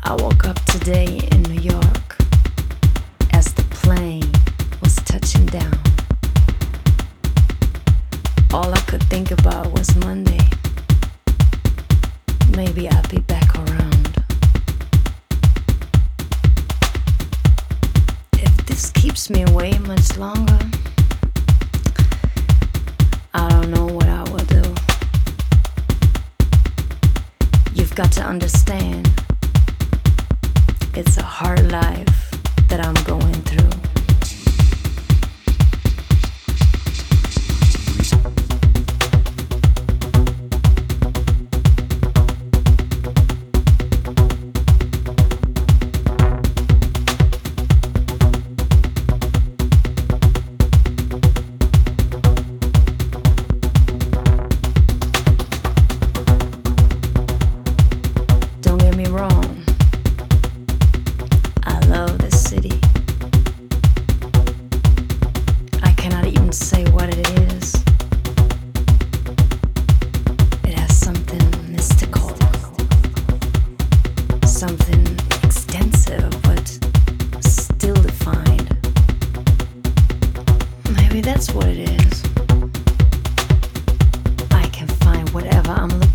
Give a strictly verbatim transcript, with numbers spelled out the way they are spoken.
I woke up today in New York as the plane was touching down. All I could think about was Monday. Maybe I'll be back around. If this keeps me away much longer, I don't know what I will do. You've got to understand, it's a hard life that I'm going through. Don't get me wrong, I love this city. I cannot even say what it is. It has something mystical, something extensive but still defined. Maybe that's what it is. I can find whatever I'm looking